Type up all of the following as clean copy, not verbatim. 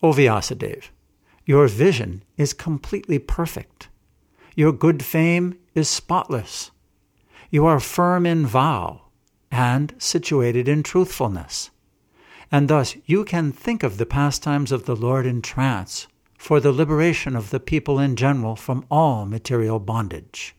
O Vyasadeva, your vision is completely perfect. Your good fame is spotless. You are firm in vow and situated in truthfulness, and thus you can think of the pastimes of the Lord in trance for the liberation of the people in general from all material bondage.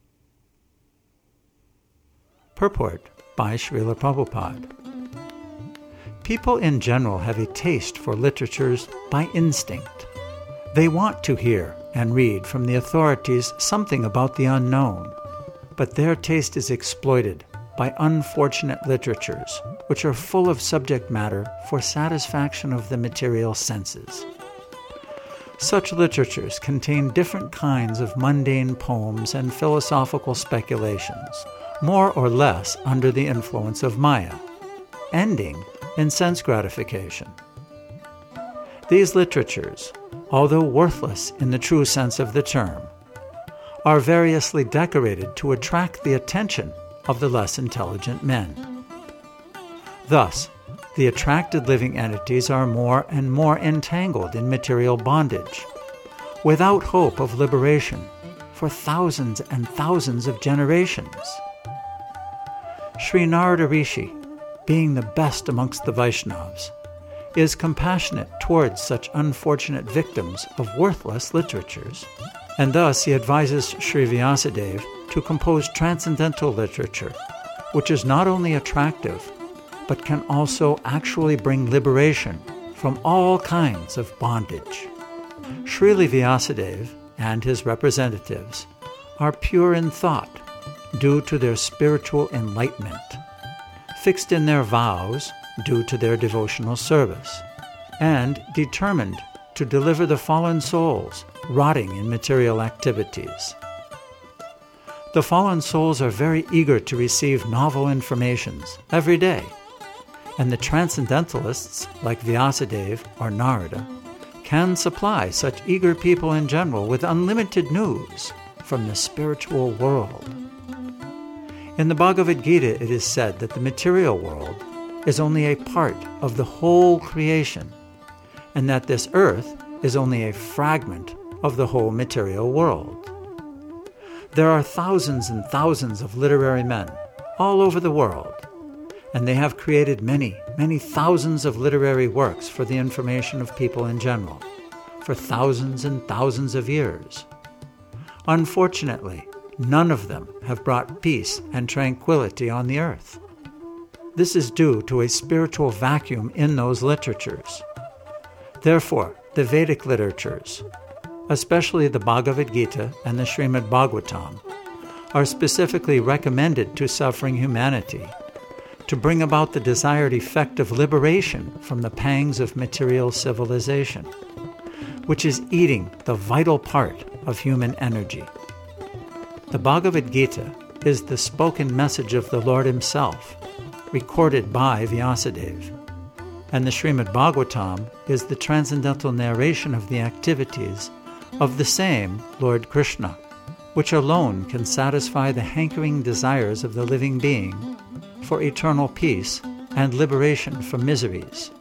Purport by Srila Prabhupada. People in general have a taste for literatures by instinct. They want to hear and read from the authorities something about the unknown, but their taste is exploited by unfortunate literatures, which are full of subject matter for satisfaction of the material senses. Such literatures contain different kinds of mundane poems and philosophical speculations, more or less under the influence of Maya, ending in sense gratification. These literatures, although worthless in the true sense of the term, are variously decorated to attract the attention of the less intelligent men. Thus, the attracted living entities are more and more entangled in material bondage, without hope of liberation for thousands and thousands of generations. Sri Narada Rishi, being the best amongst the Vaishnavas, is compassionate towards such unfortunate victims of worthless literatures, and thus he advises Sri Vyasadeva to compose transcendental literature, which is not only attractive, but can also actually bring liberation from all kinds of bondage. Srila Vyasadeva and his representatives are pure in thought due to their spiritual enlightenment, fixed in their vows due to their devotional service, and determined to deliver the fallen souls rotting in material activities. The fallen souls are very eager to receive novel informations every day, and the transcendentalists like Vyasadeva or Narada can supply such eager people in general with unlimited news from the spiritual world. In the Bhagavad Gita, it is said that the material world is only a part of the whole creation, and that this earth is only a fragment of the whole material world. There are thousands and thousands of literary men all over the world, and they have created many, many thousands of literary works for the information of people in general, for thousands and thousands of years. Unfortunately, none of them have brought peace and tranquility on the earth. This is due to a spiritual vacuum in those literatures. Therefore, the Vedic literatures, especially the Bhagavad Gita and the Srimad Bhagavatam, are specifically recommended to suffering humanity to bring about the desired effect of liberation from the pangs of material civilization, which is eating the vital part of human energy. The Bhagavad Gita is the spoken message of the Lord Himself, recorded by Vyasadeva, and the Srimad Bhagavatam is the transcendental narration of the activities of the same Lord Krishna, which alone can satisfy the hankering desires of the living being for eternal peace and liberation from miseries.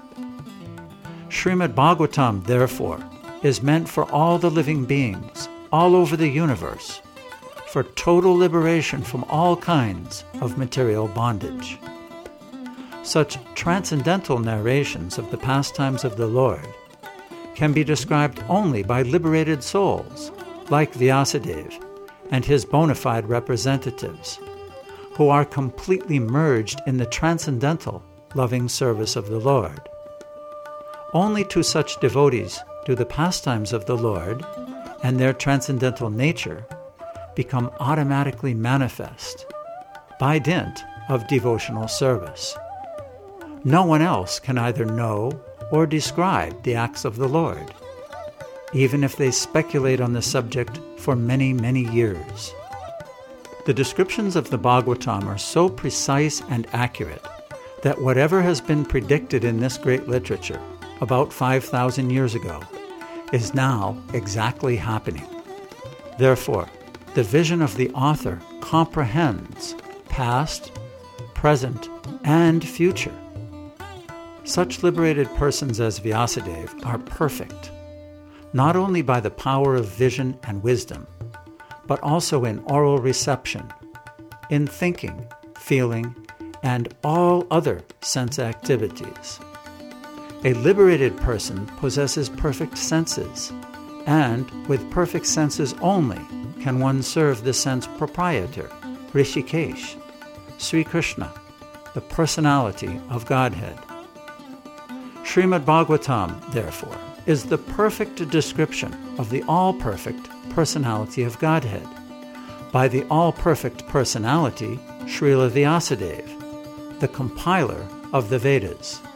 Srimad Bhagavatam, therefore, is meant for all the living beings all over the universe, for total liberation from all kinds of material bondage. Such transcendental narrations of the pastimes of the Lord can be described only by liberated souls like Vyasadeva and his bona fide representatives, who are completely merged in the transcendental, loving service of the Lord. Only to such devotees do the pastimes of the Lord and their transcendental nature become automatically manifest by dint of devotional service. No one else can either know or describe the acts of the Lord, even if they speculate on the subject for many, many years. The descriptions of the Bhagavatam are so precise and accurate that whatever has been predicted in this great literature about 5,000 years ago is now exactly happening. Therefore, the vision of the author comprehends past, present, and future. Such liberated persons as Vyasadeva are perfect, not only by the power of vision and wisdom, but also in oral reception, in thinking, feeling, and all other sense activities. A liberated person possesses perfect senses, and with perfect senses only can one serve the sense proprietor, Rishikesh, Sri Krishna, the personality of Godhead. Srimad Bhagavatam, therefore, is the perfect description of the all-perfect personality of Godhead by the all-perfect personality, Srila Vyasadeva, the compiler of the Vedas.